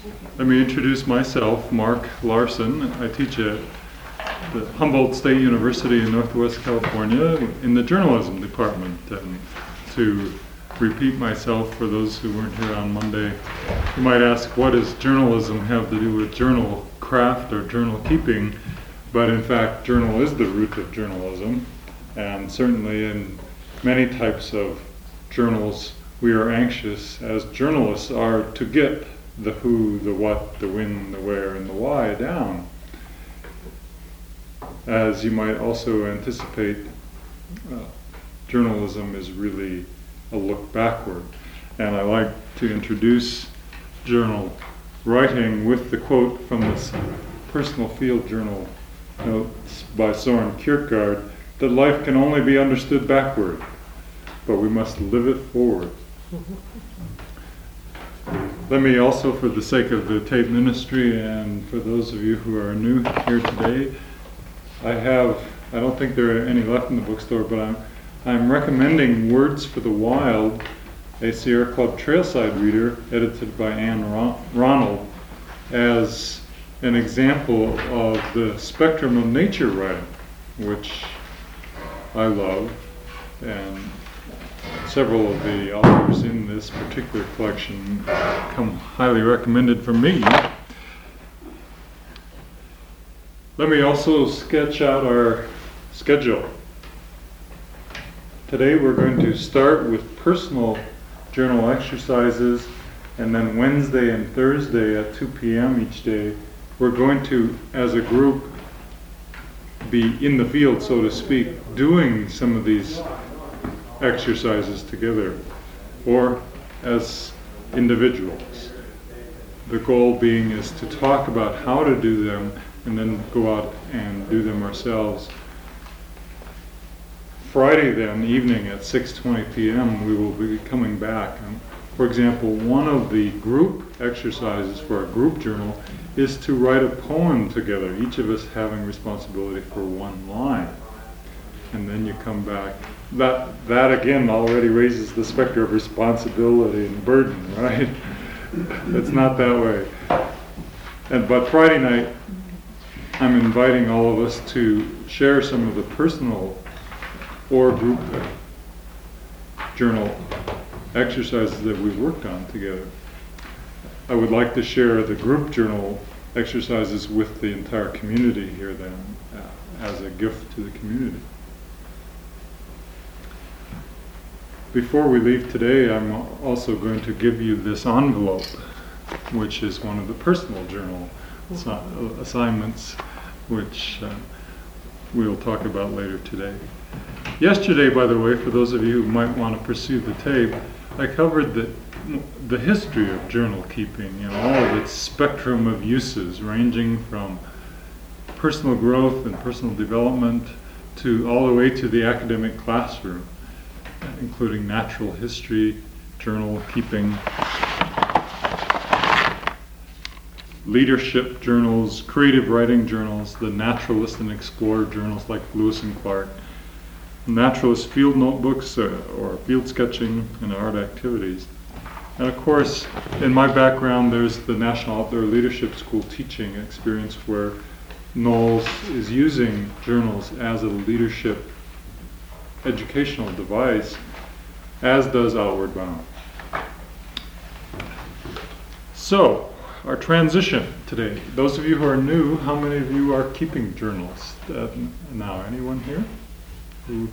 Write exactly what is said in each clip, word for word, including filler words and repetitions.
Let me introduce myself, Mark Larson. I teach at the Humboldt State University in Northwest California in the journalism department. And to repeat myself for those who weren't here on Monday, you might ask, what does journalism have to do with journal craft or journal keeping? But in fact, journal is the root of journalism. And certainly in many types of journals, we are anxious, as journalists are, to get the who, the what, the when, the where, and the why down. As you might also anticipate, uh, journalism is really a look backward. And I like to introduce journal writing with the quote from this Personal Field Journal notes by Soren Kierkegaard, that life can only be understood backward, but we must live it forward. Let me also, for the sake of the tape ministry and for those of you who are new here today, I have, I don't think there are any left in the bookstore, but I'm, I'm recommending Words for the Wild, a Sierra Club Trailside reader edited by Anne Ron- Ronald, as an example of the spectrum of nature writing, which I love, and several of the authors in this particular collection come highly recommended from me. Let me also sketch out our schedule. Today we're going to start with personal journal exercises, and then Wednesday and Thursday at two p.m. each day, we're going to, as a group, be in the field, so to speak, doing some of these exercises together, or as individuals. The goal being is to talk about how to do them and then go out and do them ourselves. Friday then, evening at six twenty p.m., we will be coming back. And for example, one of the group exercises for a group journal is to write a poem together, each of us having responsibility for one line. And then you come back. That, that again already raises the specter of responsibility and burden, right? It's not that way. And, but Friday night, I'm inviting all of us to share some of the personal or group journal exercises that we've worked on together. I would like to share the group journal exercises with the entire community here then, uh, as a gift to the community. Before we leave today, I'm also going to give you this envelope, which is one of the personal journal assi- assignments, which uh, we'll talk about later today. Yesterday, by the way, for those of you who might want to pursue the tape, I covered the, the history of journal keeping and all of its spectrum of uses, ranging from personal growth and personal development to all the way to the academic classroom, including natural history, journal keeping, leadership journals, creative writing journals, the naturalist and explorer journals like Lewis and Clark, naturalist field notebooks uh, or field sketching and art activities. And of course, in my background, there's the National Outdoor Leadership School teaching experience where Knowles is using journals as a leadership educational device, as does Outward Bound. So, our transition today. Those of you who are new, how many of you are keeping journals uh, now? Anyone here? Who?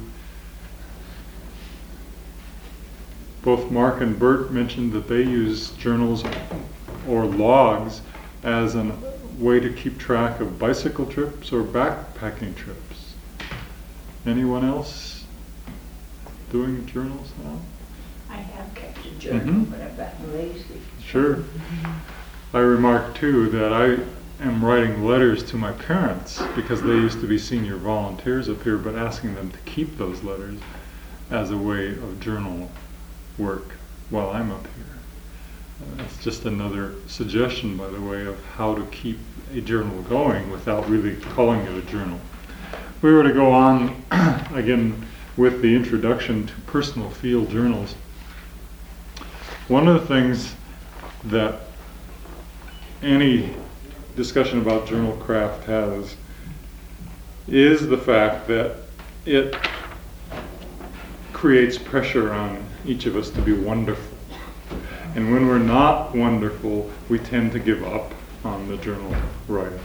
Both Mark and Bert mentioned that they use journals or logs as a way to keep track of bicycle trips or backpacking trips. Anyone else doing journals now? I have kept a journal, Mm-hmm. but I've gotten lazy. Sure. Mm-hmm. I remarked too that I am writing letters to my parents because they used to be senior volunteers up here, but asking them to keep those letters as a way of journal work while I'm up here. Uh, that's just another suggestion, by the way, of how to keep a journal going without really calling it a journal. If we were to go on again with the introduction to personal field journals, one of the things that any discussion about journal craft has is the fact that it creates pressure on each of us to be wonderful. And when we're not wonderful, we tend to give up on the journal writing.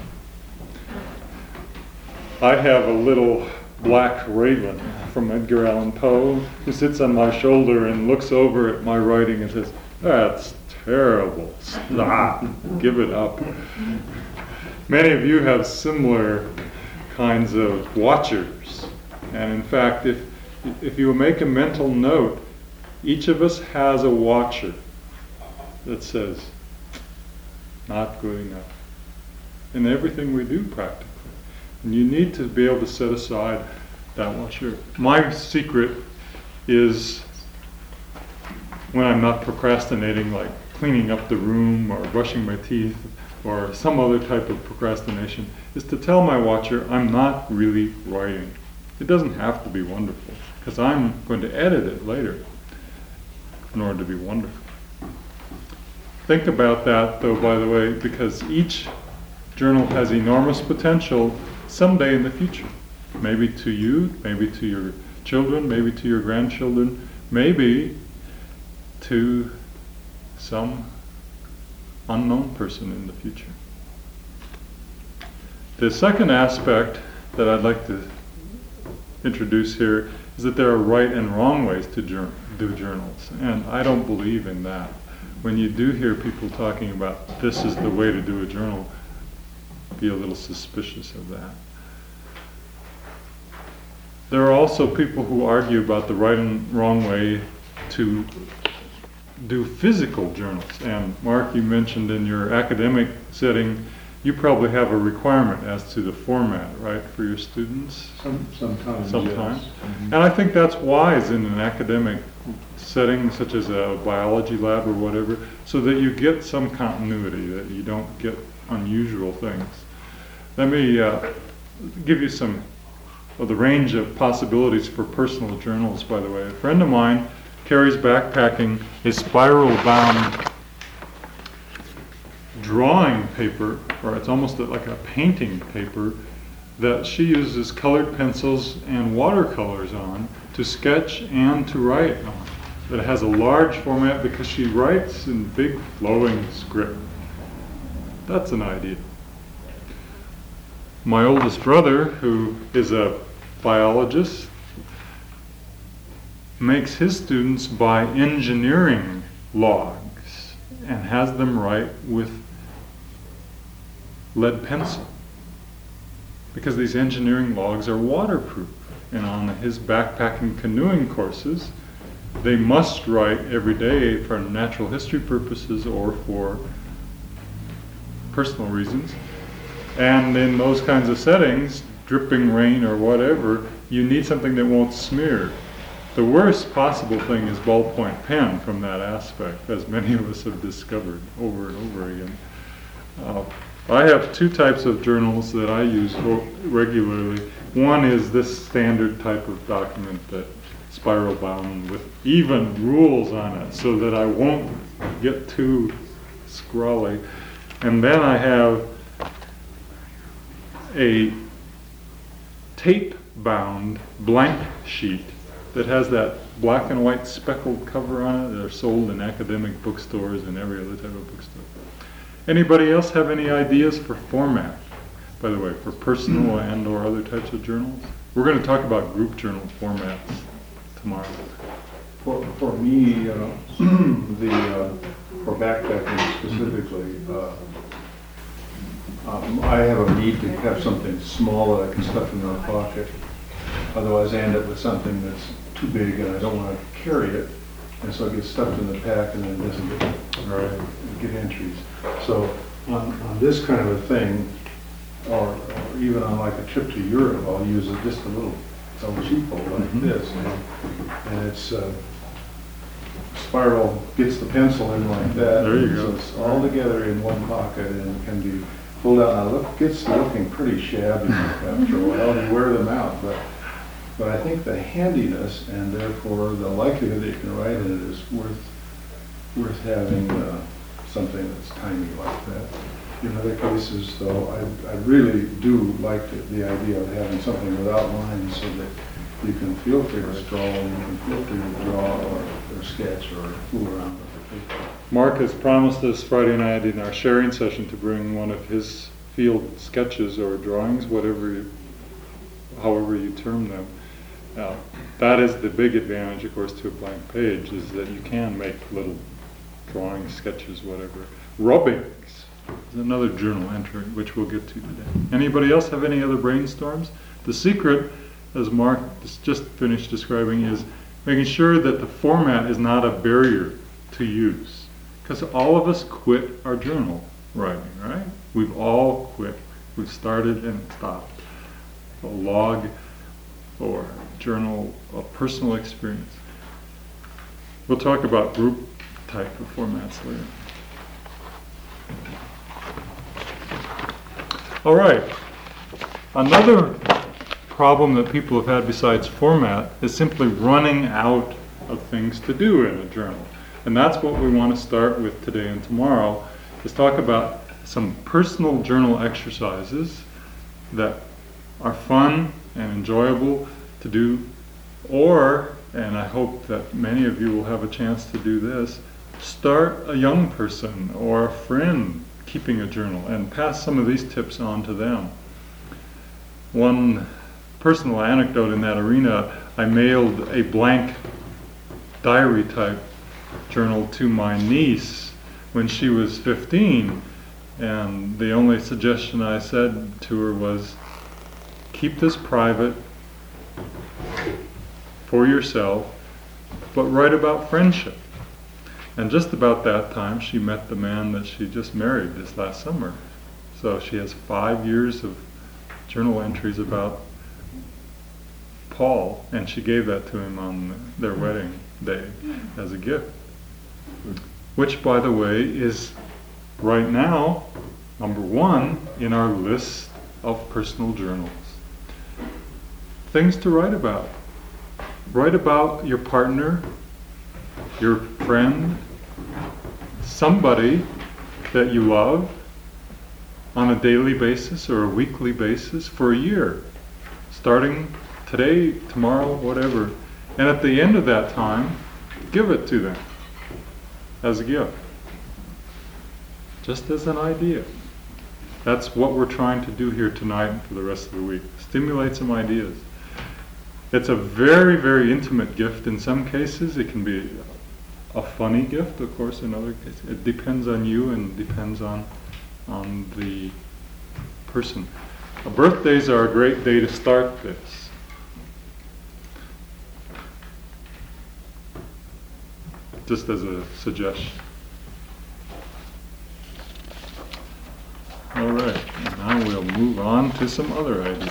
I have a little black raven from Edgar Allan Poe who sits on my shoulder and looks over at my writing and says, "That's terrible. Stop. Give it up." Many of you have similar kinds of watchers. And in fact, if if you make a mental note, each of us has a watcher that says, "Not good enough," in everything we do practically. And you need to be able to set aside that watcher. My secret is when I'm not procrastinating, like cleaning up the room or brushing my teeth or some other type of procrastination, is to tell my watcher I'm not really writing. It doesn't have to be wonderful, because I'm going to edit it later in order to be wonderful. Think about that, though, by the way, because each journal has enormous potential someday in the future. Maybe to you, maybe to your children, maybe to your grandchildren, maybe to some unknown person in the future. The second aspect that I'd like to introduce here is that there are right and wrong ways to jour- do journals, and I don't believe in that. When you do hear people talking about this is the way to do a journal, be a little suspicious of that. There are also people who argue about the right and wrong way to do physical journals. And Mark, you mentioned in your academic setting, you probably have a requirement as to the format, right, for your students? Some, sometimes, Sometimes. yes. Mhm. And I think that's wise in an academic setting, such as a biology lab or whatever, so that you get some continuity, that you don't get unusual things. Let me uh, give you some of the range of possibilities for personal journals, by the way. A friend of mine carries backpacking a spiral-bound drawing paper, or it's almost like a painting paper, that she uses colored pencils and watercolors on to sketch and to write on. That has a large format because she writes in big flowing script. That's an idea. My oldest brother, who is a biologist, makes his students buy engineering logs and has them write with lead pencil, because these engineering logs are waterproof. And on his backpacking canoeing courses, they must write every day for natural history purposes or for personal reasons. And in those kinds of settings, dripping rain or whatever, you need something that won't smear. The worst possible thing is ballpoint pen from that aspect, as many of us have discovered over and over again. Uh, I have two types of journals that I use regularly. One is this standard type of document that spiral bound with even rules on it so that I won't get too scrawly. And then I have a tape bound blank sheet that has that black and white speckled cover on it. They're sold in academic bookstores and every other type of bookstore. Anybody else have any ideas for format, by the way, for personal and or other types of journals? We're going to talk about group journal formats tomorrow. For, for me, uh, the, uh, for backpacking specifically, uh, um, I have a need to have something small that I can stuff in my pocket. Otherwise I end up with something that's too big and I don't want to carry it. And so it gets stuffed in the pack and then it doesn't get, Right. get entries. So on, on this kind of a thing, or, or even on like a trip to Europe, I'll use a, just a little, a little sheet fold like Mhm. this. And, and it's, uh, spiral gets the pencil in like that. There you So go. it's all together in one pocket and can be pulled out. Now look, gets looking pretty shabby after a while. You wear them out, but but I think the handiness and therefore the likelihood that you can write in it is worth worth having uh, something that's tiny like that. In other cases, though, I, I really do like the, the idea of having something without lines so that you can feel free to scroll, and you can feel free to draw or, or sketch or fool around with the paper. Mark has promised us Friday night in our sharing session to bring one of his field sketches or drawings, whatever you, however you term them. Uh, that is the big advantage, of course, to a blank page, is that you can make little drawings, sketches, whatever. Rubbings is another journal entry, which we'll get to today. Anybody else have any other brainstorms? The secret, as Mark has just finished describing, is making sure that the format is not a barrier to use. Because all of us quit our journal writing, right? We've all quit. We've started and stopped. A log or journal of personal experience. We'll talk about group type of formats later. All right. Another problem that people have had besides format is simply running out of things to do in a journal. And that's what we want to start with today and tomorrow, is talk about some personal journal exercises that are fun and enjoyable to do, or, and I hope that many of you will have a chance to do this, start a young person or a friend keeping a journal and pass some of these tips on to them. One personal anecdote in that arena, I mailed a blank diary type journal to my niece when she was fifteen, and the only suggestion I said to her was, keep this private for yourself, but write about friendship. And just about that time, she met the man that she just married this last summer. So she has five years of journal entries about Paul, and she gave that to him on their wedding day as a gift. Which, by the way, is right now number one in our list of personal journals. Things to write about. Write about your partner, your friend, somebody that you love on a daily basis or a weekly basis for a year, starting today, tomorrow, whatever. And at the end of that time, give it to them as a gift, just as an idea. That's what we're trying to do here tonight and for the rest of the week. Stimulate some ideas. It's a very, very intimate gift in some cases. It can be a funny gift, of course, in other cases. It depends on you and depends on, on the person. Uh, birthdays are a great day to start this. Just as a suggestion. All right, now we'll move on to some other ideas.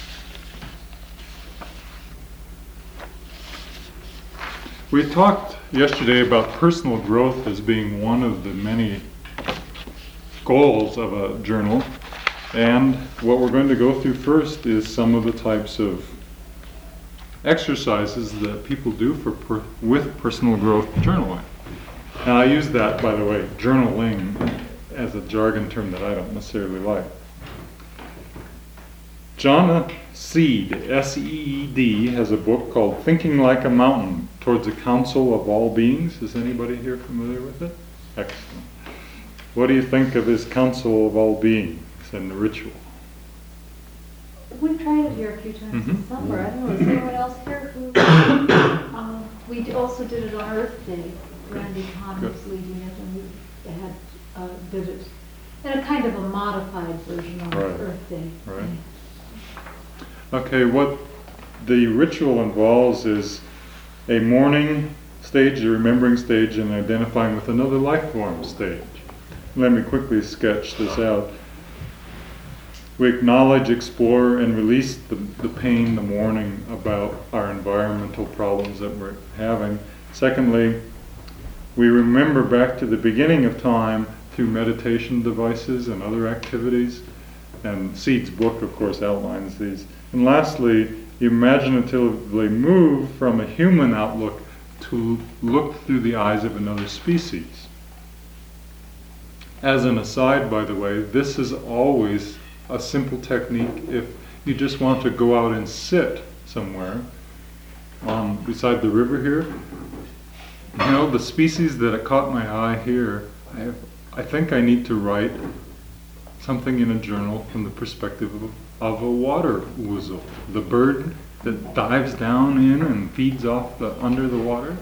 We talked yesterday about personal growth as being one of the many goals of a journal, and what we're going to go through first is some of the types of exercises that people do for per, with personal growth journaling. And I use that, by the way, journaling, as a jargon term that I don't necessarily like. Jonna Seed, S E E D, has a book called Thinking Like a Mountain, Towards a Council of All Beings. Is anybody here familiar with it? Excellent. What do you think of his Council of All Beings and the ritual? We tried it here a few times Mhm. this summer. I don't know, is anyone else here who, um, we d- also did it on Earth Day. Randy Kahn Good. was leading it, and we had, uh, did it in a kind of a modified version on Right. Earth Day. Right. Okay, what the ritual involves is a mourning stage, a remembering stage, and identifying with another life form stage. Let me quickly sketch this out. We acknowledge, explore, and release the, the pain, the mourning about our environmental problems that we're having. Secondly, we remember back to the beginning of time through meditation devices and other activities. And Seed's book, of course, outlines these. And lastly, imaginatively move from a human outlook to look through the eyes of another species. As an aside, by the way, this is always a simple technique if you just want to go out and sit somewhere um, beside the river here. You know, the species that caught my eye here, I, have, I think I need to write something in a journal from the perspective of, of a water ouzel, the bird that dives down in and feeds off the under the water.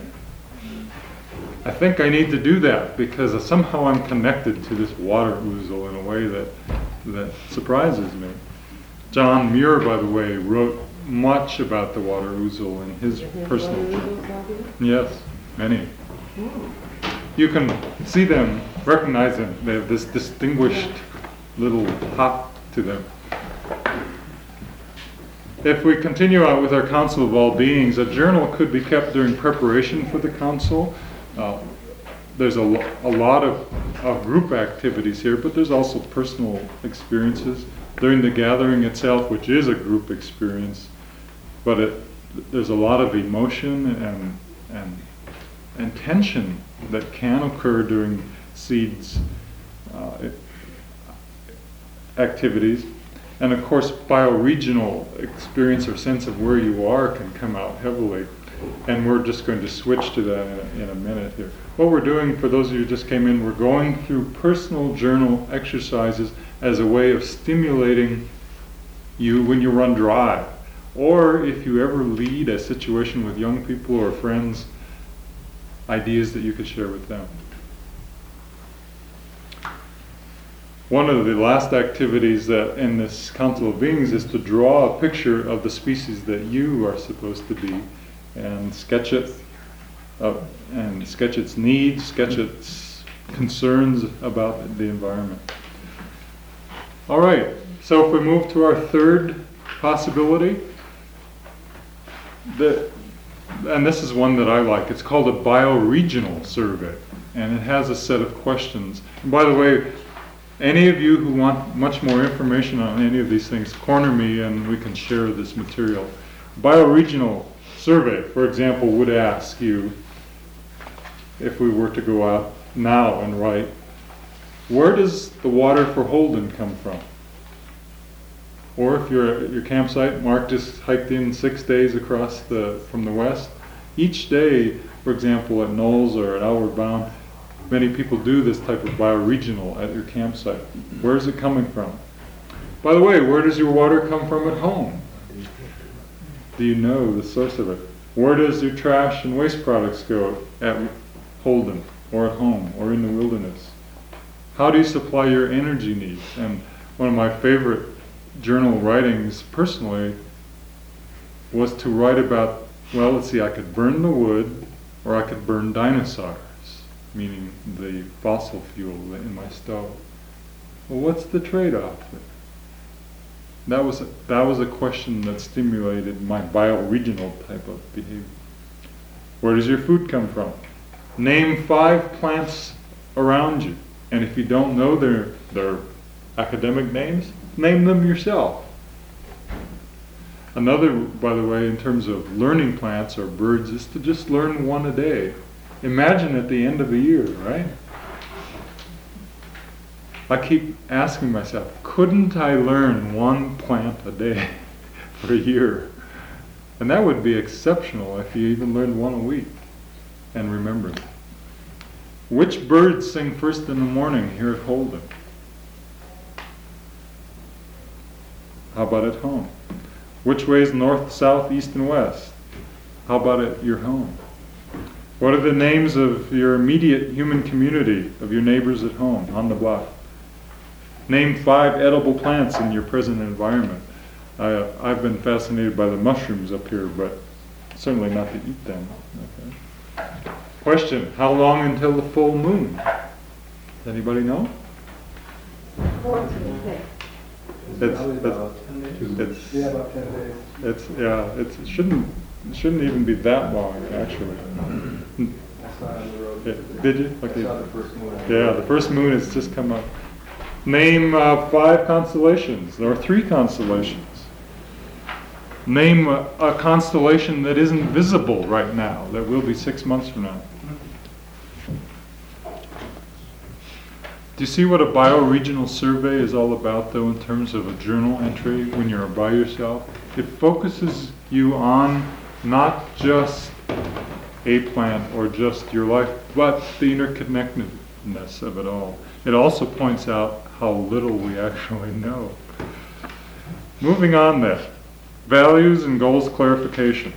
I think I need to do that because somehow I'm connected to this water ouzel in a way that that surprises me. John Muir, by the way, wrote much about the water ouzel in his personal journal. Yes, many. You can see them, recognize them. They have this distinguished little hop to them. If we continue out with our Council of All Beings, a journal could be kept during preparation for the council. Uh, there's a, lo- a lot of, of group activities here, but there's also personal experiences during the gathering itself, which is a group experience. But it, there's a lot of emotion and, and, and tension that can occur during seeds uh, activities. And of course, bioregional experience or sense of where you are can come out heavily. And we're just going to switch to that in a, in a minute here. What we're doing, for those of you who just came in, we're going through personal journal exercises as a way of stimulating you when you run dry. Or if you ever lead a situation with young people or friends, ideas that you could share with them. One of the last activities that in this Council of Beings is to draw a picture of the species that you are supposed to be and sketch it, uh, and sketch its needs, sketch its concerns about the environment. All right, so if we move to our third possibility, the, and this is one that I like, it's called a bioregional survey, and it has a set of questions. And by the way, any of you who want much more information on any of these things, corner me and we can share this material. Bioregional survey, for example, would ask you, if we were to go out now and write, where does the water for Holden come from? Or if you're at your campsite, Mark just hiked in six days across the from the west. Each day, for example, at Knowles or at Outward Bound, many people do this type of bioregional at your campsite. Where is it coming from? By the way, where does your water come from at home? Do you know the source of it? Where does your trash and waste products go at Holden or at home or in the wilderness? How do you supply your energy needs? And one of my favorite journal writings personally was to write about, well, let's see, I could burn the wood or I could burn dinosaurs, meaning the fossil fuel in my stove. Well, what's the trade-off there? That was a, that was a question that stimulated my bioregional type of behavior. Where does your food come from? Name five plants around you, and if you don't know their their academic names, name them yourself. Another, by the way, in terms of learning plants or birds, is to just learn one a day. Imagine at the end of the year, right? I keep asking myself, couldn't I learn one plant a day for a year? And that would be exceptional if you even learned one a week and remembered. Which birds sing first in the morning here at Holden? How about at home? Which way is north, south, east, and west? How about at your home? What are the names of your immediate human community, of your neighbors at home, on the block? Name five edible plants in your present environment. I, I've been fascinated by the mushrooms up here, but certainly not to eat them. Okay. Question, how long until the full moon? Does anybody know? It's, it's, it's, Yeah, about ten days. it's, yeah, it's, it shouldn't, it shouldn't even be that long, actually. I saw it on the road. Yeah, did you? I Okay. saw the first moon. Yeah, the first moon has just come up. Name uh, five constellations. There are three constellations. Name a, a constellation that isn't visible right now, that will be six months from now. Do you see what a bioregional survey is all about, though, in terms of a journal entry when you're by yourself? It focuses you on not just a plant or just your life, but the interconnectedness of it all. It also points out how little we actually know. Moving on then, values and goals clarification.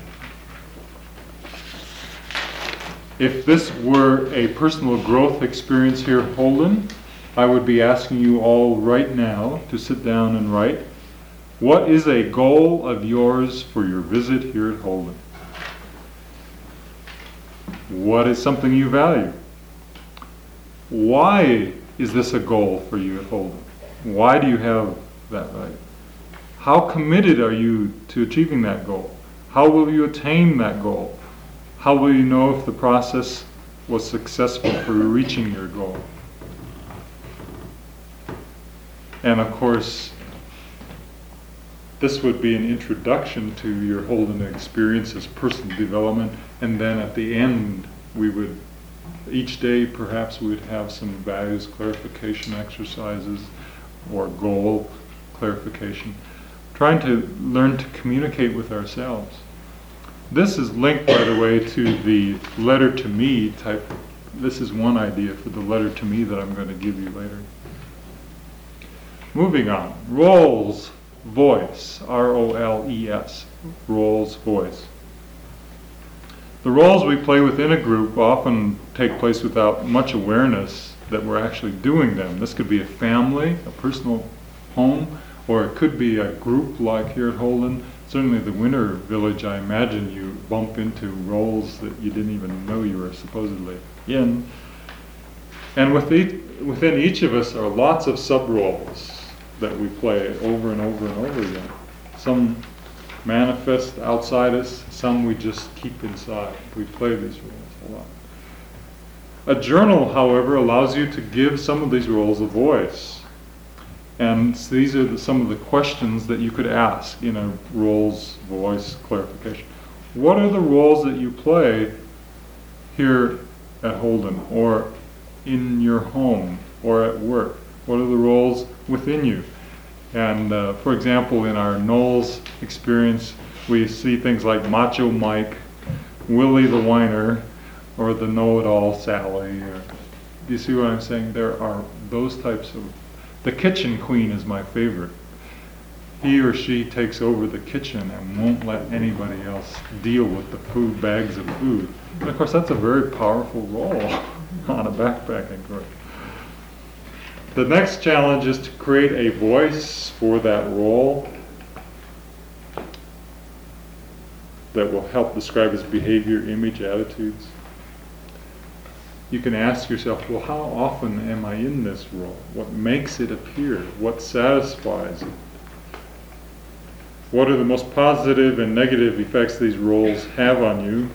If this were a personal growth experience here at Holden, I would be asking you all right now to sit down and write, what is a goal of yours for your visit here at Holden? What is something you value? Why is this a goal for you at Holden? Why do you have that value? How committed are you to achieving that goal? How will you attain that goal? How will you know if the process was successful for reaching your goal? And of course, this would be an introduction to your Holden experience as personal development, and then at the end, we would, each day perhaps we would have some values clarification exercises or goal clarification, trying to learn to communicate with ourselves. This is linked, by the way, to the letter to me type. This is one idea for the letter to me that I'm going to give you later. Moving on, roles, voice, R O L E S, roles, voice. The roles we play within a group often take place without much awareness that we're actually doing them. This could be a family, a personal home, or it could be a group like here at Holden. Certainly the Winter Village, I imagine you bump into roles that you didn't even know you were supposedly in. And with each, within each of us are lots of sub-roles that we play over and over and over again. Some manifest outside us, some we just keep inside. We play these roles a lot. A journal, however, allows you to give some of these roles a voice. And so these are the, some of the questions that you could ask in a roles, voice, clarification. What are the roles that you play here at Holden, or in your home, or at work? What are the roles within you? And uh, for example, in our Knowles experience, we see things like Macho Mike, Willie the Whiner, or the Know-It-All Sally. Or, do you see what I'm saying? There are those types of... The kitchen queen is my favorite. He or she takes over the kitchen and won't let anybody else deal with the food, bags of food. And of course, that's a very powerful role on a backpacking trip. The next challenge is to create a voice for that role that will help describe his behavior, image, attitudes. You can ask yourself, well, how often am I in this role? What makes it appear? What satisfies it? What are the most positive and negative effects these roles have on you?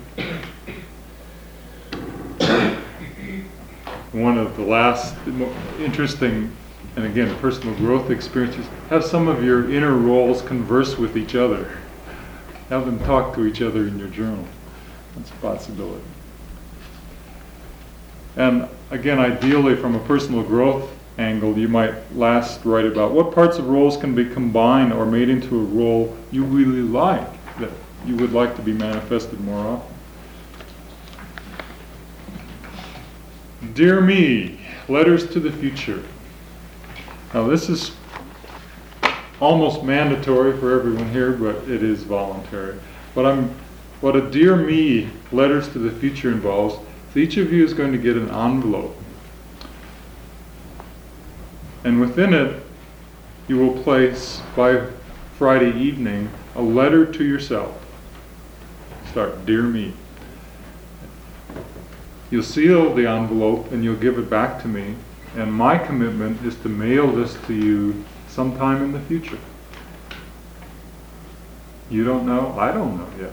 One of the last interesting, and again, personal growth experiences, have some of your inner roles converse with each other. Have them talk to each other in your journal. That's a possibility. And again, ideally from a personal growth angle, you might last write about what parts of roles can be combined or made into a role you really like, that you would like to be manifested more often. Dear Me, Letters to the Future. Now this is almost mandatory for everyone here, but it is voluntary. But I'm, what a Dear Me, Letters to the Future involves, is each of you is going to get an envelope. And within it, you will place, by Friday evening, a letter to yourself. Start, Dear Me. You'll seal the envelope and you'll give it back to me. And my commitment is to mail this to you sometime in the future. You don't know? I don't know yet.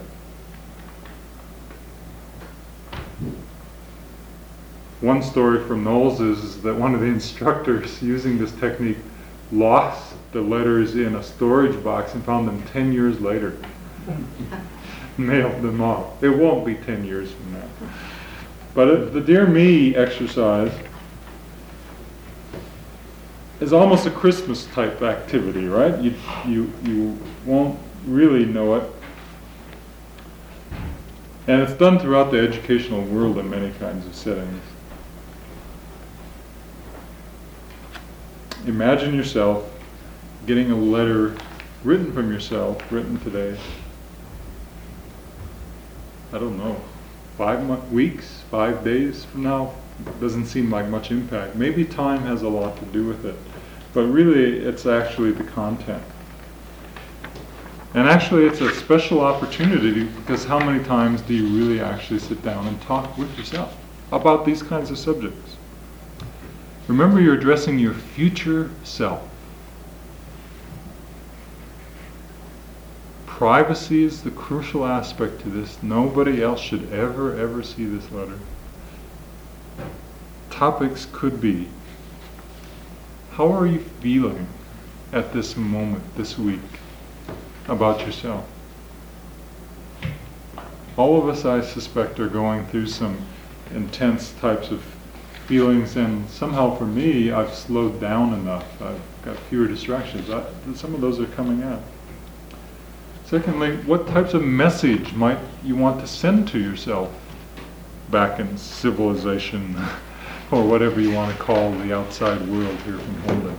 One story from Knowles is, is that one of the instructors using this technique lost the letters in a storage box and found them ten years later. Mailed them off. It won't be ten years from now. But it, the Dear Me exercise is almost a Christmas type activity, right? You, you, you won't really know it. And it's done throughout the educational world in many kinds of settings. Imagine yourself getting a letter written from yourself, written today. I don't know, five mo- weeks, five days from now. Doesn't seem like much impact. Maybe time has a lot to do with it, but really it's actually the content. And actually it's a special opportunity, because how many times do you really actually sit down and talk with yourself about these kinds of subjects? Remember, you're addressing your future self. Privacy is the crucial aspect to this. Nobody else should ever, ever see this letter. Topics could be, how are you feeling at this moment, this week, about yourself? All of us, I suspect, are going through some intense types of feelings, and somehow for me, I've slowed down enough. I've got fewer distractions. I, some of those are coming out. Secondly, what types of message might you want to send to yourself back in civilization, or whatever you want to call the outside world here from Holden?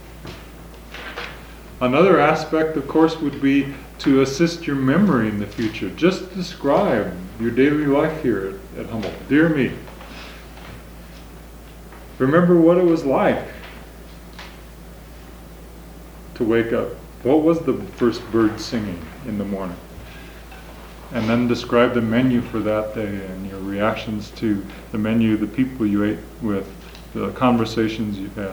Another aspect, of course, would be to assist your memory in the future. Just describe your daily life here at, at Humboldt. Dear me, remember what it was like to wake up. What was the first bird singing in the morning? And then describe the menu for that day and your reactions to the menu, the people you ate with, the conversations you've had.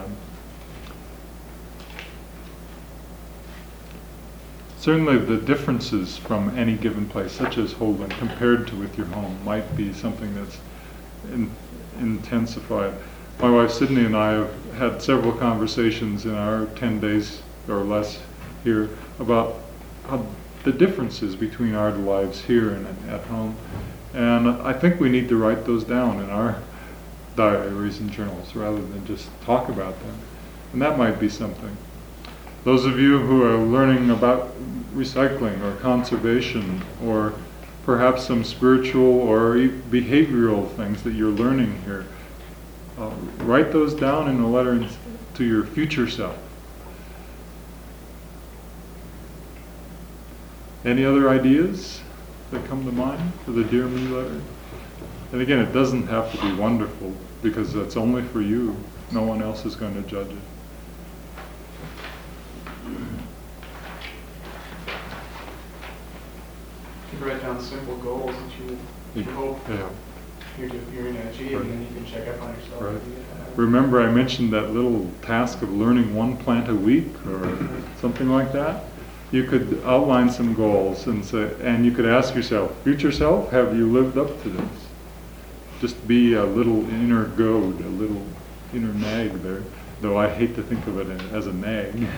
Certainly the differences from any given place, such as Holden, compared to with your home, might be something that's in, intensified. My wife Sydney and I have had several conversations in our ten days or less here about how the differences between our lives here and at home. And I think we need to write those down in our diaries and journals rather than just talk about them. And that might be something. Those of you who are learning about recycling or conservation, or perhaps some spiritual or e- behavioral things that you're learning here, uh, write those down in a letter to your future self. Any other ideas that come to mind for the Dear Me letter? And again, it doesn't have to be wonderful, because that's only for you. No one else is going to judge it. You can write down simple goals that you, you hope Yeah. you're, you're going to achieve, Right. and then you can check up on yourself. Right. as you get that. Remember I mentioned that little task of learning one plant a week or something like that? You could outline some goals and say, and you could ask yourself, future self, have you lived up to this? Just be a little inner goad, a little inner nag there, though I hate to think of it as a nag.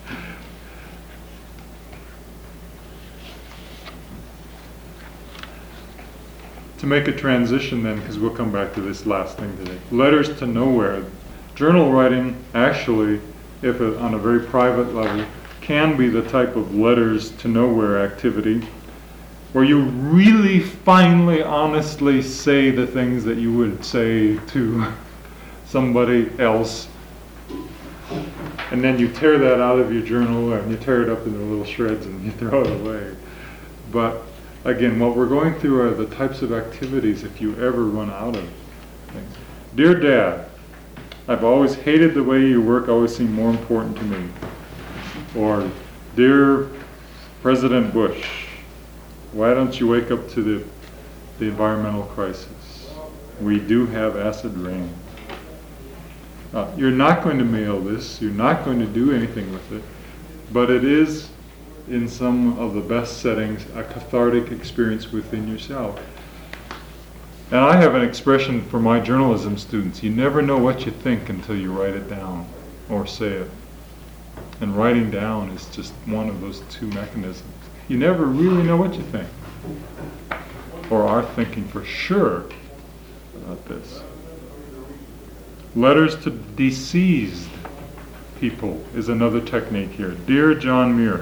To make a transition then, because we'll come back to this last thing today. Letters to nowhere. Journal writing, actually, if it, on a very private level, can be the type of letters to nowhere activity where you really finally, honestly say the things that you would say to somebody else. And then you tear that out of your journal and you tear it up into little shreds and you throw it away. But again, what we're going through are the types of activities if you ever run out of things. Dear Dad, I've always hated the way you work, always seemed more important to me. Or, Dear President Bush, why don't you wake up to the, the environmental crisis? We do have acid rain. Uh, you're not going to mail this, you're not going to do anything with it, but it is, in some of the best settings, a cathartic experience within yourself. And I have an expression for my journalism students: you never know what you think until you write it down or say it. And writing down is just one of those two mechanisms. You never really know what you think, or are thinking for sure about this. Letters to deceased people is another technique here. Dear John Muir.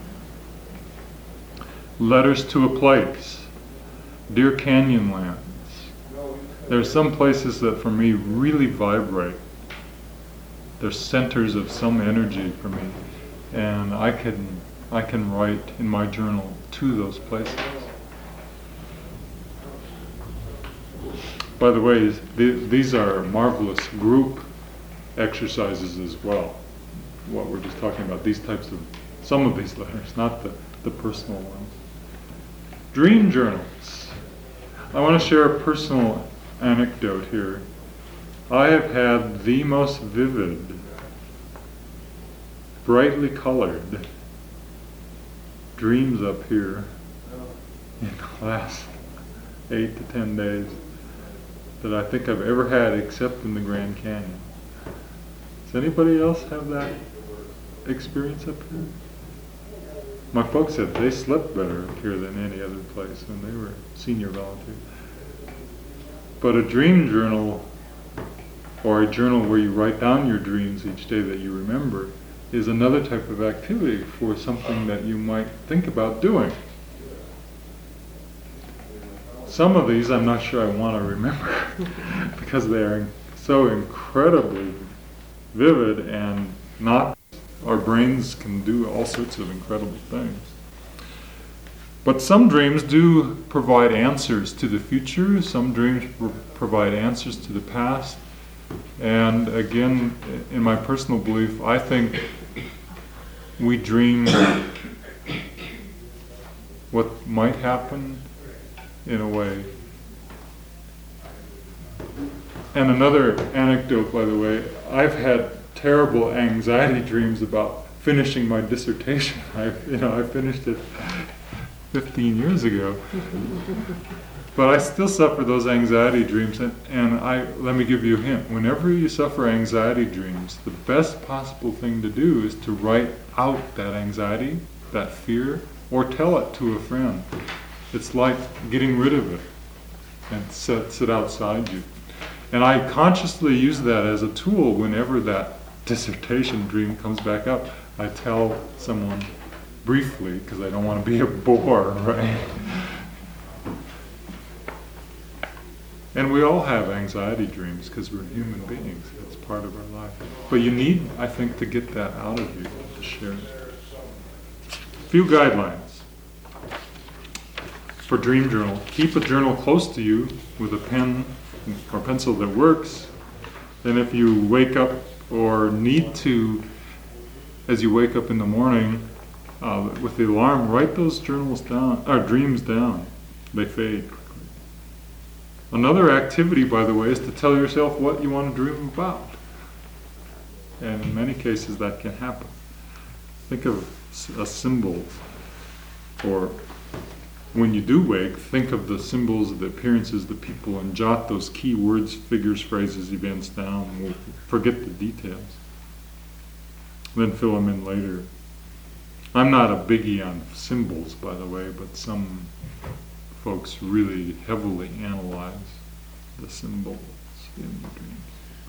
Letters to a place. Dear Canyonlands. There are some places that for me really vibrate. They're centers of some energy for me. And I can, I can write in my journal to those places. By the way, th- these are marvelous group exercises as well. What we're just talking about, these types of, some of these letters, not the, the personal ones. Dream journals. I want to share a personal anecdote here. I have had the most vivid, brightly colored dreams up here in the last eight to ten days that I think I've ever had, except in the Grand Canyon. Does anybody else have that experience up here? My folks said they slept better up here than any other place when they were senior volunteers. But a dream journal, or a journal where you write down your dreams each day that you remember, is another type of activity for something that you might think about doing. Some of these I'm not sure I want to remember because they are so incredibly vivid and not, our brains can do all sorts of incredible things. But some dreams do provide answers to the future, some dreams pro- provide answers to the past. And again, in my personal belief, I think we dream what might happen in a way. And another anecdote, by the way, I've had terrible anxiety dreams about finishing my dissertation. I, you know, I finished it fifteen years ago. But I still suffer those anxiety dreams, and, and I let me give you a hint. Whenever you suffer anxiety dreams, the best possible thing to do is to write out that anxiety, that fear, or tell it to a friend. It's like getting rid of it and sets it outside you. And I consciously use that as a tool whenever that dissertation dream comes back up. I tell someone briefly, because I don't want to be a bore, right? And we all have anxiety dreams because we're human beings. It's part of our life. But you need, I think, to get that out of you, to share it. A few guidelines for dream journal. Keep a journal close to you with a pen or pencil that works. Then if you wake up or need to, as you wake up in the morning uh, with the alarm, write those journals down, or dreams down. They fade quickly. Another activity, by the way, is to tell yourself what you want to dream about. And in many cases that can happen. Think of a symbol, or when you do wake, think of the symbols, the appearances, the people, and jot those key words, figures, phrases, events down. We'll forget the details. Then fill them in later. I'm not a biggie on symbols, by the way, but some folks really heavily analyze the symbols in the dreams.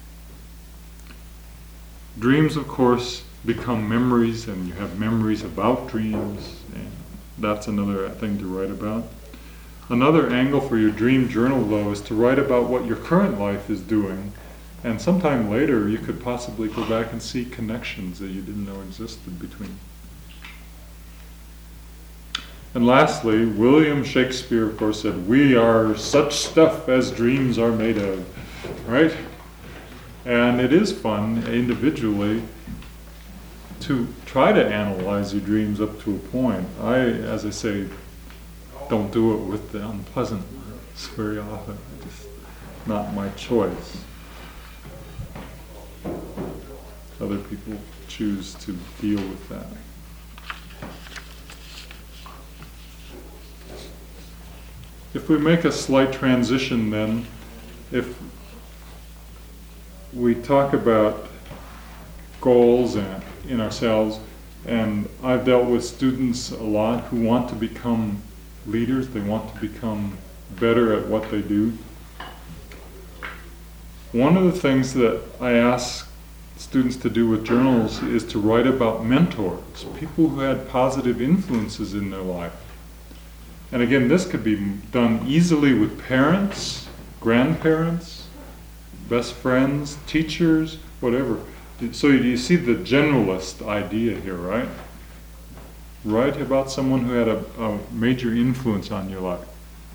Dreams, of course, become memories, and you have memories about dreams, and that's another thing to write about. Another angle for your dream journal, though, is to write about what your current life is doing, and sometime later you could possibly go back and see connections that you didn't know existed between. And lastly, William Shakespeare, of course, said, "We are such stuff as dreams are made of," right? And it is fun, individually, to try to analyze your dreams up to a point. I, as I say, don't do it with the unpleasant ones very often. It's not my choice. Other people choose to deal with that. If we make a slight transition then, if we talk about goals and in ourselves, and I've dealt with students a lot who want to become leaders, they want to become better at what they do. One of the things that I ask students to do with journals is to write about mentors, people who had positive influences in their life. And again, this could be done easily with parents, grandparents, best friends, teachers, whatever. So you see the generalist idea here, right? Write about someone who had a, a major influence on your life.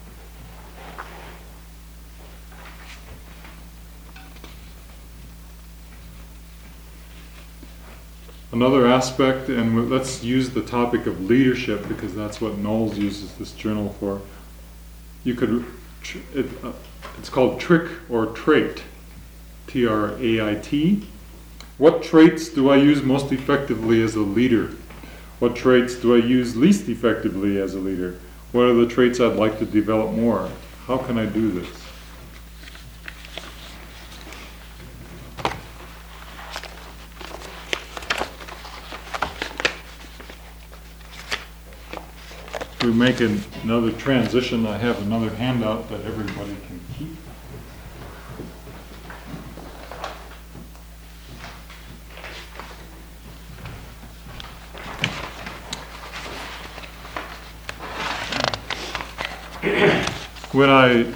Another aspect, and let's use the topic of leadership because that's what Knowles uses this journal for. You could, it, uh, it's called trick or trait, T R A I T. What traits do I use most effectively as a leader? What traits do I use least effectively as a leader? What are the traits I'd like to develop more? How can I do this? We make an, another transition. I have another handout that everybody can keep. When I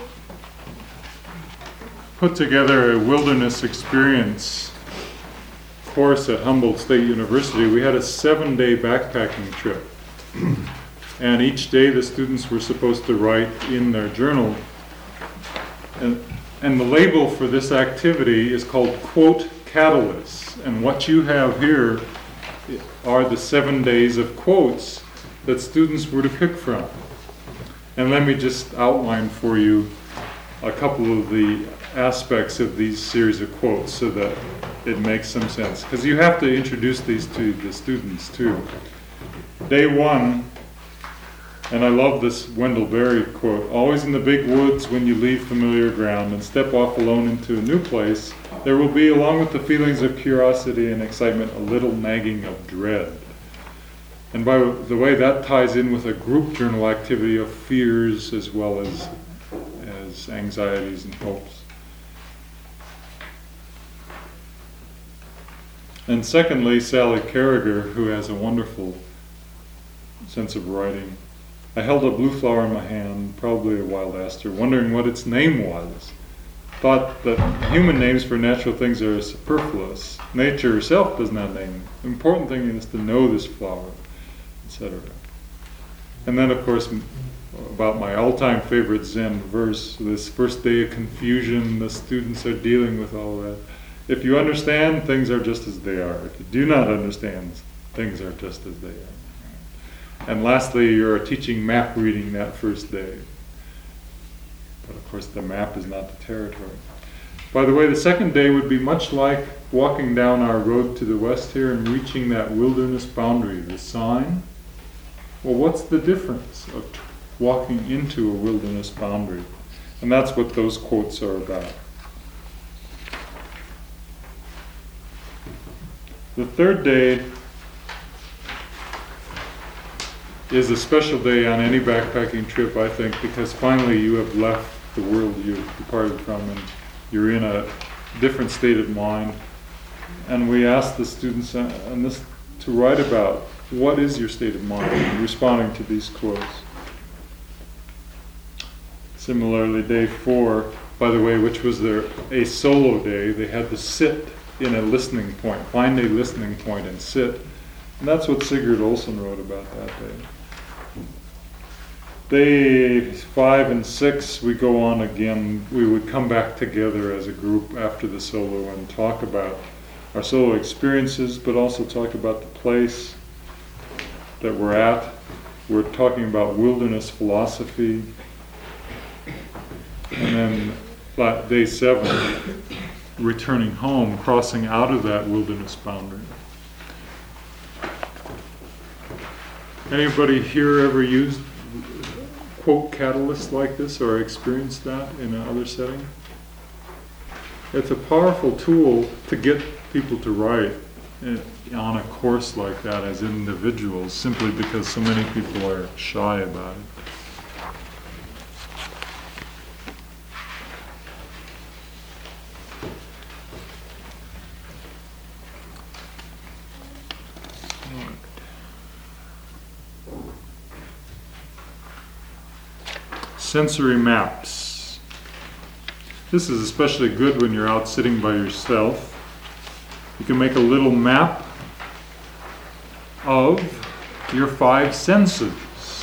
put together a wilderness experience course at Humboldt State University, we had a seven-day backpacking trip. And each day the students were supposed to write in their journal. And, and the label for this activity is called Quote Catalysts. And what you have here are the seven days of quotes that students were to pick from. And let me just outline for you a couple of the aspects of these series of quotes so that it makes some sense. Because you have to introduce these to the students too. Day one, and I love this Wendell Berry quote, always in the big woods when you leave familiar ground and step off alone into a new place, there will be, along with the feelings of curiosity and excitement, a little nagging of dread. And by the way, that ties in with a group journal activity of fears as well as, as anxieties and hopes. And secondly, Sally Carragher, who has a wonderful sense of writing. I held a blue flower in my hand, probably a wild aster, wondering what its name was. Thought that human names for natural things are superfluous. Nature herself does not name them. The important thing is to know this flower, et cetera. And then, of course, about my all-time favorite Zen verse, this first day of confusion, the students are dealing with all that. If you understand, things are just as they are. If you do not understand, things are just as they are. And lastly, you're teaching map reading that first day. But of course, the map is not the territory. By the way, the second day would be much like walking down our road to the west here and reaching that wilderness boundary, the sign. Well, what's the difference of t- walking into a wilderness boundary? And that's what those quotes are about. The third day is a special day on any backpacking trip, I think, because finally you have left the world you've departed from and you're in a different state of mind. And we ask the students on this to write about what is your state of mind in responding to these quotes. Similarly, day four, by the way, which was their a solo day, they had to sit in a listening point, find a listening point and sit. And that's what Sigurd Olson wrote about that day. Day five and six, we go on again. We would come back together as a group after the solo and talk about our solo experiences, but also talk about the place that we're at. We're talking about wilderness philosophy. And then day seven, returning home, crossing out of that wilderness boundary. Anybody here ever used quote catalysts like this or experienced that in another setting? It's a powerful tool to get people to write on a course like that as individuals, simply because so many people are shy about it. sensory maps. This is especially good when you're out sitting by yourself. You can make a little map of your five senses.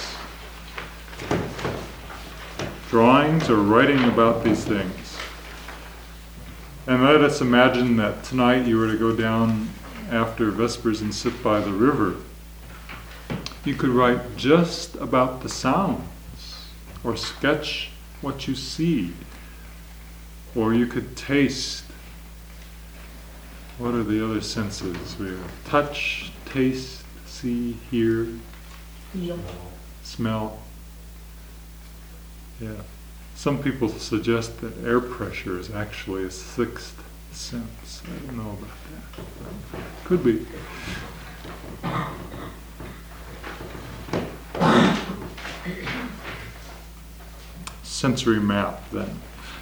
Drawings or writing about these things. And let us imagine that tonight you were to go down after Vespers and sit by the river. You could write just about the sounds, or sketch what you see, or you could taste. What are the other senses? We have touch, taste, see, hear, Feel. smell. Yeah. Some people suggest that air pressure is actually a sixth sense. I don't know about that. Could be. Sensory map, then.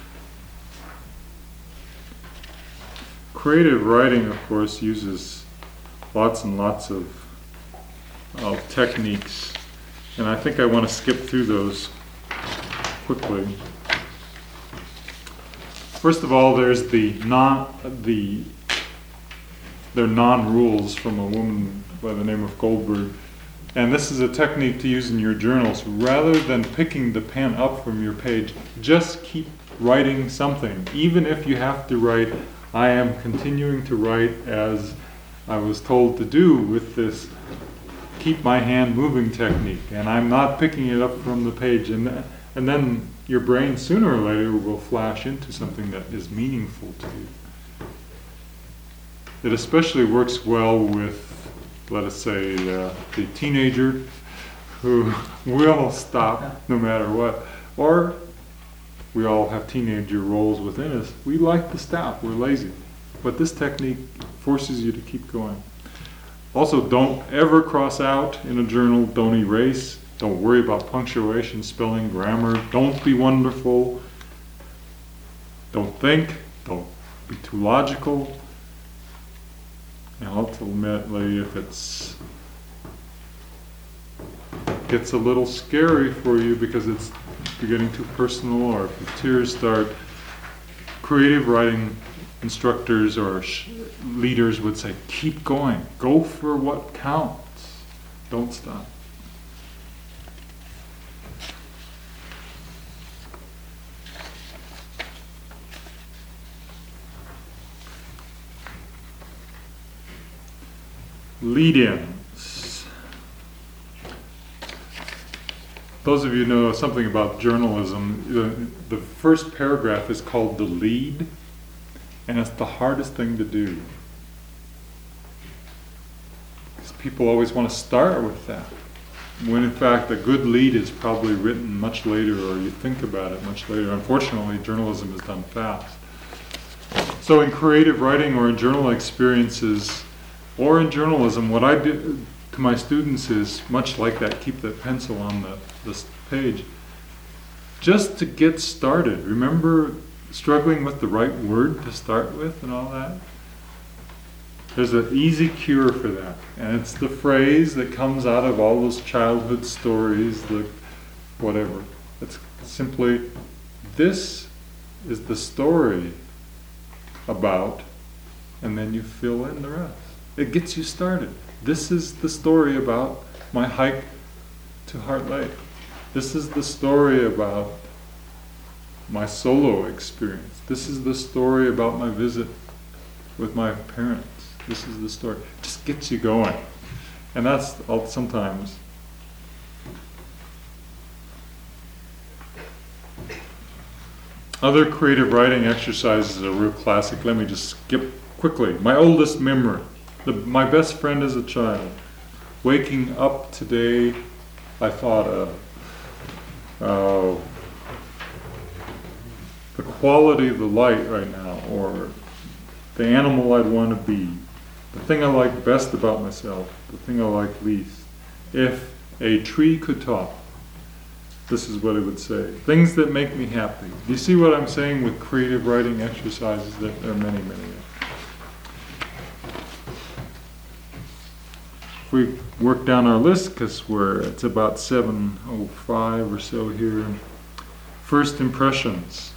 Creative writing, of course, uses lots and lots of, of techniques, and I think I want to skip through those quickly. First of all, there's the non the they're non-rules from a woman by the name of Goldberg, and this is a technique to use in your journals. Rather than picking the pen up from your page, just keep writing something, even if you have to write, "I am continuing to write as I was told to do with this keep my hand moving technique, and I'm not picking it up from the page," and th- and then your brain sooner or later will flash into something that is meaningful to you. It especially works well with, let us say, uh, the teenager who will stop no matter what, or we all have teenager roles within us. We like to stop, we're lazy, but this technique forces you to keep going. Also, don't ever cross out in a journal, don't erase, don't worry about punctuation, spelling, grammar, don't be wonderful, don't think, don't be too logical, and ultimately if it's gets a little scary for you because it's getting too personal, or if the tears start, creative writing instructors or sh- leaders would say, keep going, go for what counts, don't stop. Lead-ins. Those of you who know something about journalism, the, the first paragraph is called the lead, and it's the hardest thing to do. Because people always want to start with that, when in fact a good lead is probably written much later, or you think about it much later. Unfortunately, journalism is done fast. So in creative writing or in journal experiences, or in journalism, what I do to my students is much like that, keep that pencil on the this page. Just to get started, remember struggling with the right word to start with and all that? There's an easy cure for that, and it's the phrase that comes out of all those childhood stories, the whatever. It's simply, this is the story about, and then you fill in the rest. It gets you started. This is the story about my hike to Heart Lake. This is the story about my solo experience. This is the story about my visit with my parents. This is the story. It just gets you going. And that's all, sometimes. Other creative writing exercises are real classic. Let me just skip quickly. My oldest memory. The, my best friend as a child. Waking up today, I thought of uh, the quality of the light right now, or the animal I'd want to be, the thing I like best about myself, the thing I like least. If a tree could talk, this is what it would say. Things that make me happy. Do you see what I'm saying with creative writing exercises? That there are many, many of them. If we work down our list, because we're it's about seven oh five or so here. First impressions.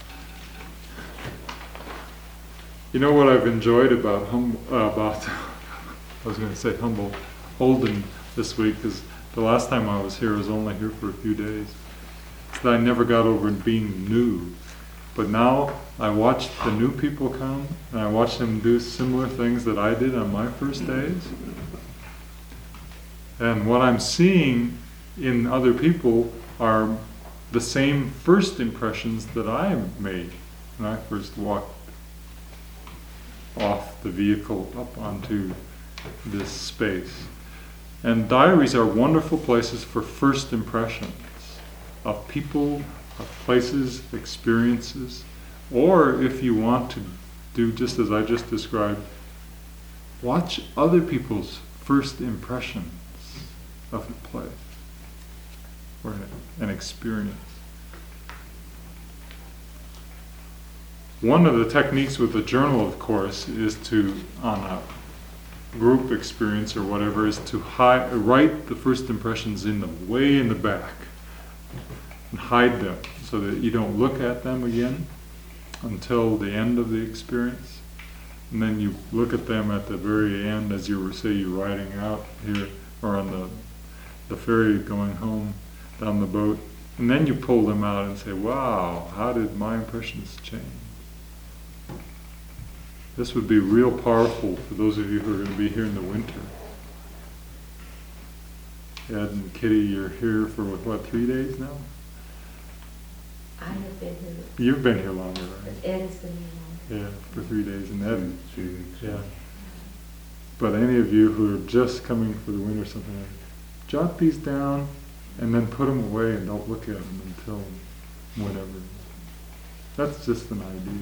You know what I've enjoyed about hum, uh, about I was going to say humble Holden this week is the last time I was here I was only here for a few days. So I never got over being new, but now I watch the new people come and I watch them do similar things that I did on my first days. And what I'm seeing in other people are the same first impressions that I made when I first walked off the vehicle up onto this space. And diaries are wonderful places for first impressions of people, of places, experiences, or if you want to do just as I just described, watch other people's first impressions of a place or an experience. One of the techniques with the journal, of course, is to, on a group experience or whatever, is to hi- write the first impressions in the way in the back and hide them so that you don't look at them again until the end of the experience. And then you look at them at the very end as you were, say, you're riding out here or on the, the ferry going home down the boat. And then you pull them out and say, wow, how did my impressions change? This would be real powerful for those of you who are going to be here in the winter. Ed and Kitty, you're here for what, three days now? I have been here, You've been here longer, but right? Ed has been here longer. Yeah, for three days, and Ed, Three weeks. yeah. But any of you who are just coming for the winter or something like that, jot these down and then put them away and don't look at them until whenever. That's just an idea.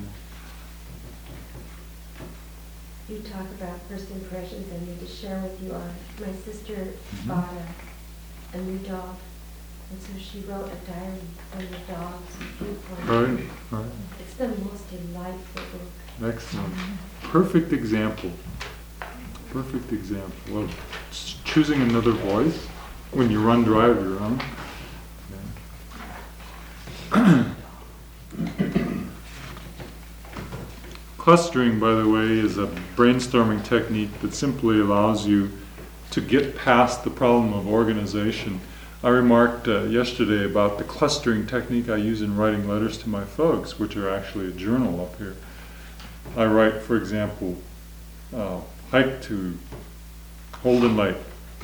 You talk about first impressions. I need to share with you, our, my sister Mhm. bought a, a new dog, and so she wrote a diary on the dog's viewpoint. Right, right. It's the most delightful book. Excellent. Perfect example. Perfect example of s- choosing another voice when you run drive your own. Yeah. Clustering, by the way, is a brainstorming technique that simply allows you to get past the problem of organization. I remarked uh, yesterday about the clustering technique I use in writing letters to my folks, which are actually a journal up here. I write, for example, uh, hike to Holden Lake.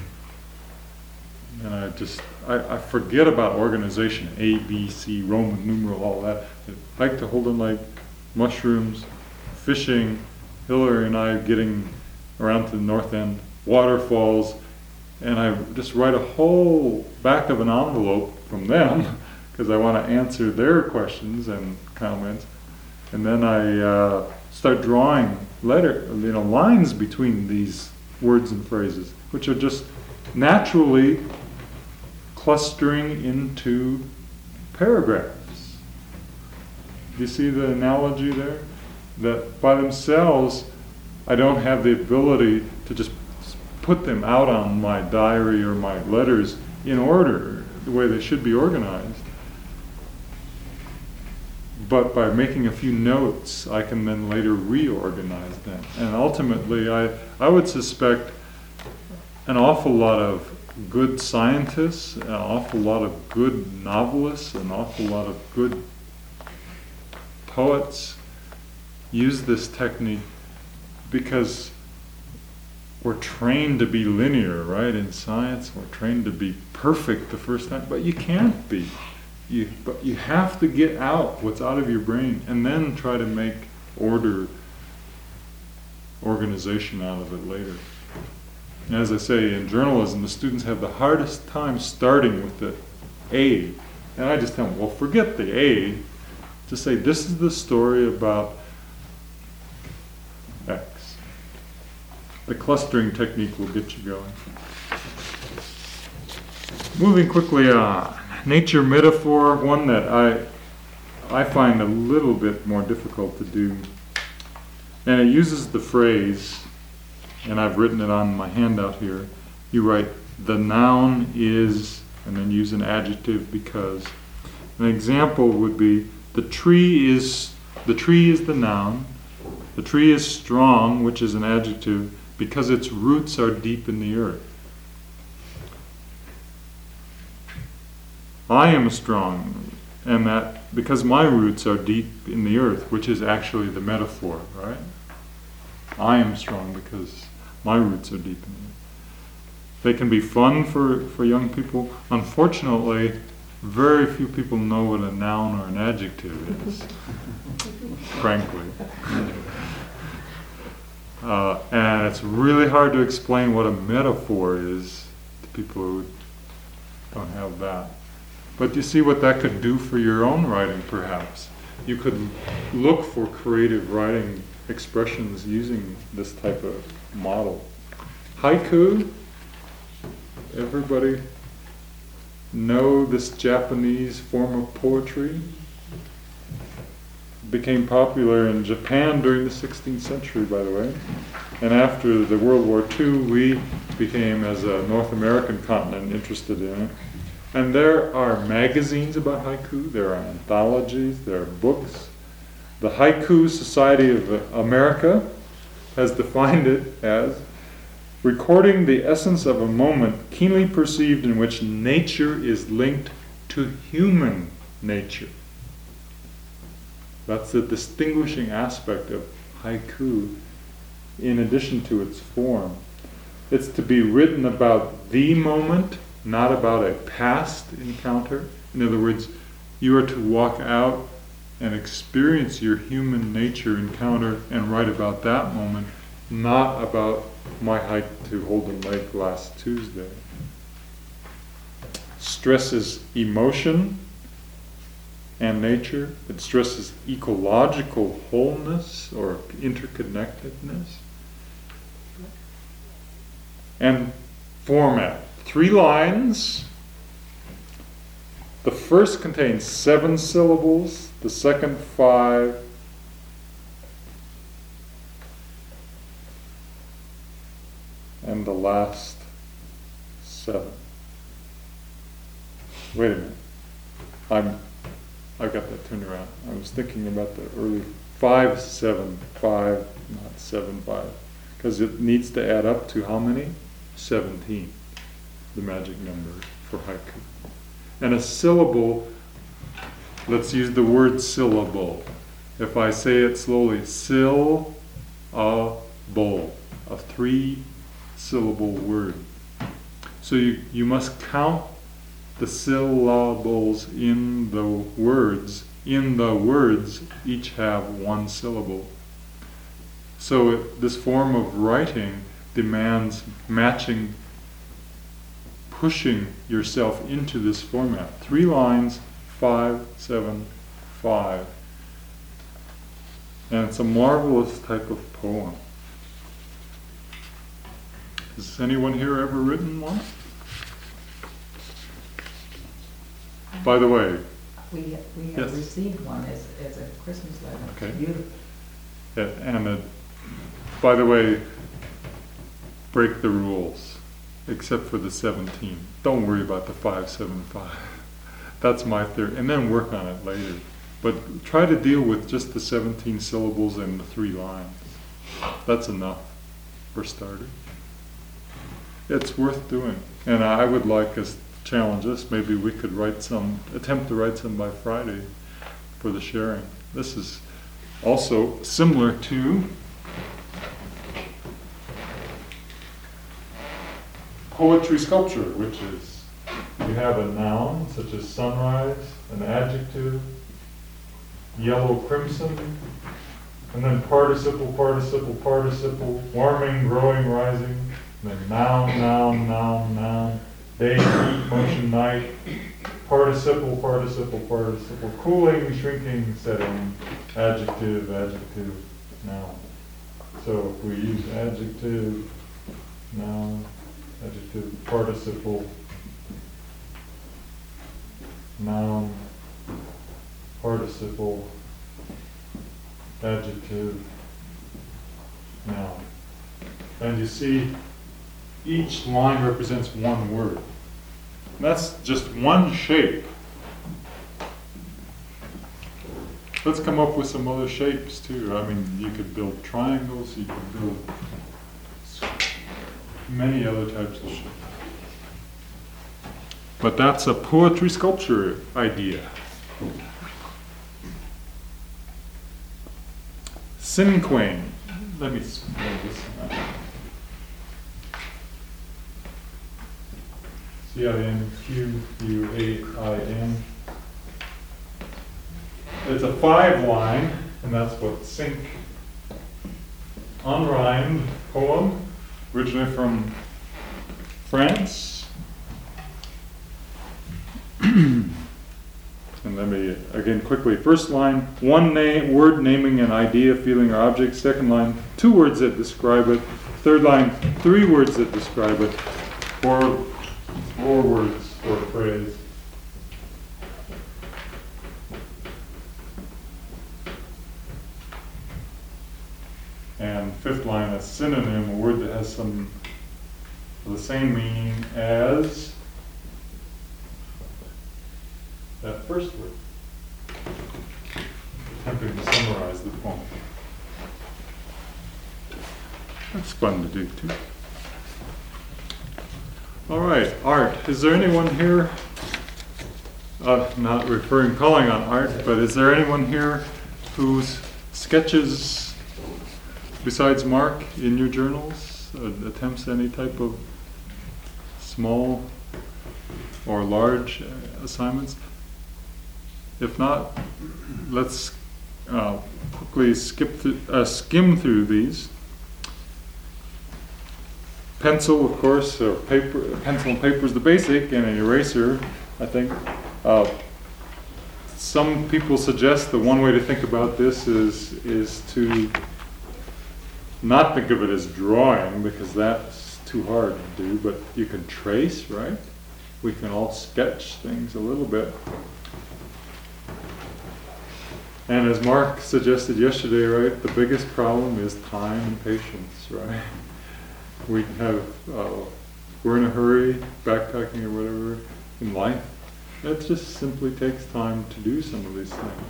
And I just, I, I forget about organization, A, B, C, Roman numeral, all that. Hike to Holden Lake, mushrooms, fishing, Hillary and I getting around to the north end, waterfalls, and I just write a whole back of an envelope from them because I want to answer their questions and comments. And then I uh, start drawing letter, you know, lines between these words and phrases, which are just naturally clustering into paragraphs. Do you see the analogy there? That by themselves, I don't have the ability to just put them out on my diary or my letters in order, the way they should be organized. But by making a few notes, I can then later reorganize them. And ultimately, I, I would suspect an awful lot of good scientists, an awful lot of good novelists, an awful lot of good poets use this technique because we're trained to be linear, right? In science, we're trained to be perfect the first time, but you can't be. You, but you have to get out what's out of your brain and then try to make order, organization out of it later. And as I say, in journalism, the students have the hardest time starting with the A. And I just tell them, well, forget the A. Just say, this is the story about X. The clustering technique will get you going. Moving quickly on. Nature metaphor, one that I I find a little bit more difficult to do. And it uses the phrase, and I've written it on my handout here. You write, the noun is, and then use an adjective because. An example would be the tree is the tree is the noun. The tree is strong, which is an adjective, because its roots are deep in the earth. I am strong, and that because my roots are deep in the earth, which is actually the metaphor, right? I am strong because my roots are deep in the earth. They can be fun for, for young people. Unfortunately, very few people know what a noun or an adjective is, frankly. Uh, and it's really hard to explain what a metaphor is to people who don't have that. But you see what that could do for your own writing, perhaps. You could look for creative writing expressions using this type of model. Haiku, everybody know this Japanese form of poetry? Became popular in Japan during the sixteenth century, by the way. And after the World War Two, we became, as a North American continent, interested in it. And there are magazines about haiku, there are anthologies, there are books. The Haiku Society of America has defined it as recording the essence of a moment keenly perceived in which nature is linked to human nature. That's the distinguishing aspect of haiku, in addition to its form. It's to be written about the moment, not about a past encounter. In other words, you are to walk out and experience your human nature encounter and write about that moment, not about my hike to Holden Lake last Tuesday. Stresses emotion and nature. It stresses ecological wholeness or interconnectedness. And format. Three lines. The first contains seven syllables, the second five, and the last seven. Wait a minute. I'm I've got that turned around. I was thinking about the early five, seven, five, not seven, five. Because it needs to add up to how many? Seventeen. The magic number for haiku. And a syllable, let's use the word syllable. If I say it slowly, syllable, a three syllable word. So you, you must count the syllables in the words. In the words, each have one syllable. So it, this form of writing demands matching, pushing yourself into this format. Three lines, five, seven, five. And it's a marvelous type of poem. Has anyone here ever written one? By the way, We, we Yes. have received one as, as a Christmas letter. Okay. Beautiful. yeah, and uh, by the way, break the rules, except for the seventeen. Don't worry about the five, seven, five. That's my theory, and then work on it later. But try to deal with just the seventeen syllables and the three lines. That's enough for starters. It's worth doing, and I would like us to challenge us. Maybe we could write some, attempt to write some by Friday for the sharing. This is also similar to poetry sculpture, which is you have a noun such as sunrise, an adjective, yellow crimson, and then participle, participle, participle, warming, growing, rising, and then noun, noun, noun, noun, day, heat, motion, night, participle, participle, participle, cooling, shrinking, setting, adjective, adjective, noun. So if we use adjective, noun, adjective, participle, noun, participle, adjective, noun. And you see, each line represents one word. That's just one shape. let's come up with some other shapes too. I mean, you could build triangles, you could build s- many other types of shapes. But that's a poetry sculpture idea. Cinquain. Let me spell this out. C I N Q U A I N. It's a five line, and that's what Cinq. Unrhymed poem, originally from France. And let me, again, quickly. First line, one name, word naming an idea, feeling, or object. Second line, two words that describe it. Third line, three words that describe it. Four, four words for a phrase. And fifth line, a synonym, a word that has some, the same meaning as that first word. Attempting to summarize the poem. That's fun to do too. All right, art. Is there anyone here, uh, not referring, calling on art, but is there anyone here whose sketches, besides Mark, in your journals, uh, attempts any type of small or large uh, assignments? If not, let's uh, quickly skip through, uh, skim through these. Pencil, of course, or paper, pencil and paper is the basic, and an eraser, I think. Uh, some people suggest that one way to think about this is is to not think of it as drawing, because that's too hard to do, but you can trace, right? We can all sketch things a little bit. And as Mark suggested yesterday, right, the biggest problem is time and patience, right? We have, uh, we're in a hurry, backpacking or whatever in life. It just simply takes time to do some of these things.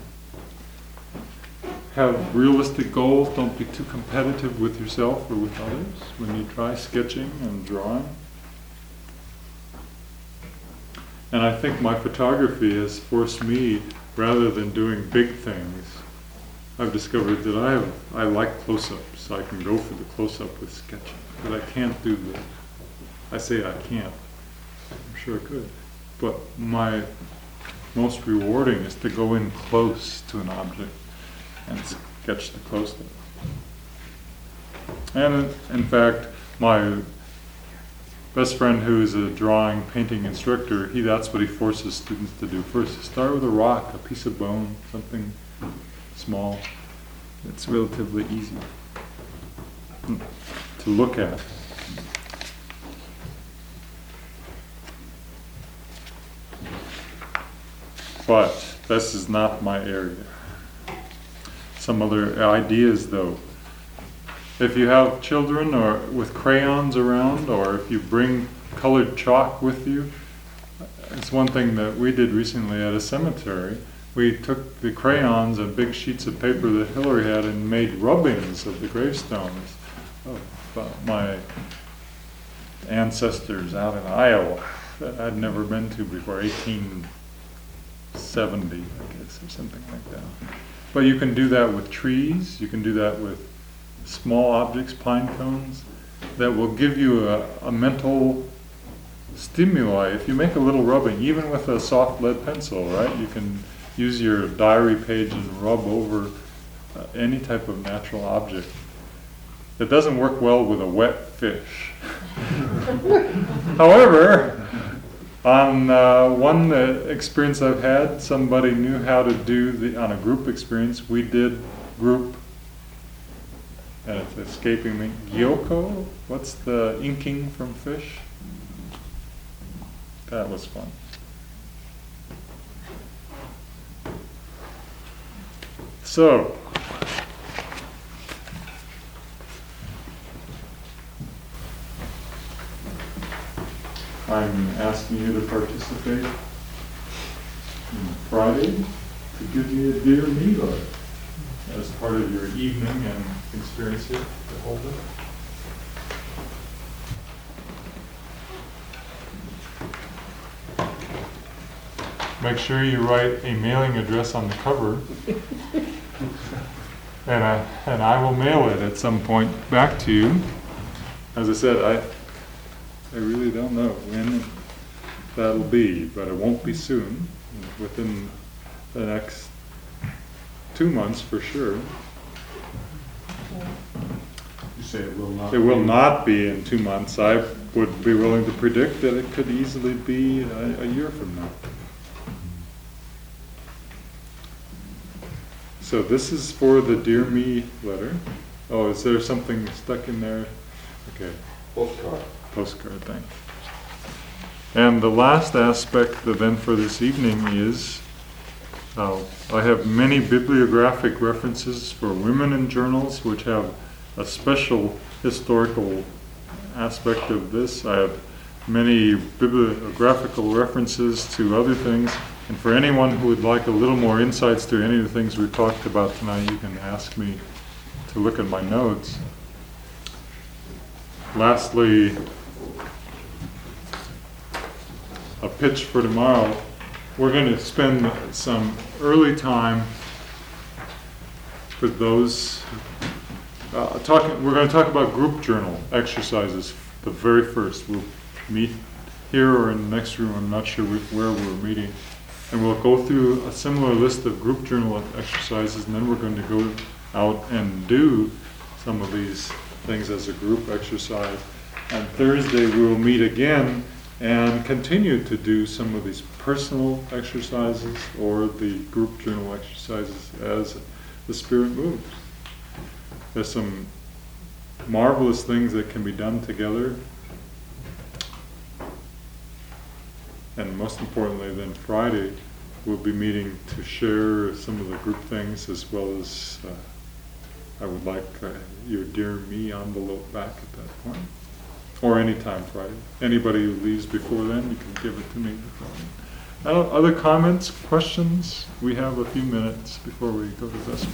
Have realistic goals. Don't be too competitive with yourself or with others when you try sketching and drawing. And I think my photography has forced me, rather than doing big things, I've discovered that I have, I like close-ups. I can go for the close-up with sketching, but I can't do the, I say I can't. I'm sure I could. But my most rewarding is to go in close to an object and sketch the close-up. And in fact, my best friend, who is a drawing painting instructor, he that's what he forces students to do first. Start with a rock, a piece of bone, something small. It's relatively easy to look at. But this is not my area. Some other ideas though. If you have children or with crayons around, or if you bring colored chalk with you, it's one thing that we did recently at a cemetery. We took the crayons and big sheets of paper that Hillary had and made rubbings of the gravestones of uh, my ancestors out in Iowa that I'd never been to before, eighteen seventy, I guess, or something like that. But you can do that with trees, you can do that with small objects, pine cones, that will give you a, a mental stimuli. If you make a little rubbing, even with a soft lead pencil, right, you can use your diary page and rub over uh, any type of natural object. It doesn't work well with a wet fish. However, on uh, one uh, experience I've had, somebody knew how to do the, on a group experience, we did group, and it's escaping me, gyoko? What's the inking from fish? That was fun. So, I'm asking you to participate on Friday to to give me a Dear Me letter as part of your evening and experience here to hold it. Make sure you write a mailing address on the cover. And I, and I will mail it at some point back to you. As I said, I, I really don't know when that'll be, but it won't be soon, within the next two months for sure. You say it will not. It will be- not be in two months. I would be willing to predict that it could easily be a, a year from now. So this is for the Dear Me letter. Oh, is there something stuck in there? Okay. Postcard. Postcard, thanks. And the last aspect then for this evening is, uh, I have many bibliographic references for women in journals, which have a special historical aspect of this. I have many bibliographical references to other things. And for anyone who would like a little more insights to any of the things we've talked about tonight, you can ask me to look at my notes. Lastly, a pitch for tomorrow. We're going to spend some early time for those uh, talking. We're going to talk about group journal exercises. The very first, we'll meet here or in the next room. I'm not sure where we're meeting. And we'll go through a similar list of group journal exercises, and then we're going to go out and do some of these things as a group exercise. And Thursday we'll meet again and continue to do some of these personal exercises or the group journal exercises as the Spirit moves. There's some marvelous things that can be done together. And most importantly, then Friday, we'll be meeting to share some of the group things, as well as uh, I would like uh, your Dear Me envelope back at that point. Or anytime Friday. Anybody who leaves before then, you can give it to me before then. Uh, other comments, questions? We have a few minutes before we go to this.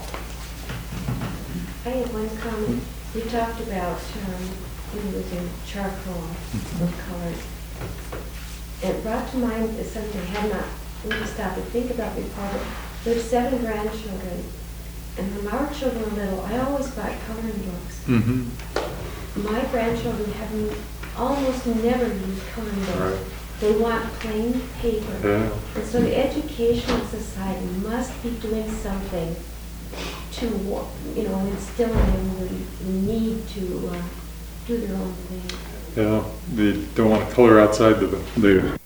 I have one comment. You talked about um, using charcoal with colors. It brought to mind something I had not really stopped to think about before. But there's seven grandchildren, and when our children were little, I always bought coloring books. Mm-hmm. My grandchildren have n- almost never used coloring books. Right. They want plain paper. Yeah. And so the Educational Society must be doing something to, wa- you know, instill in them the the need to uh, do their own thing. Yeah, they don't want to color outside the, the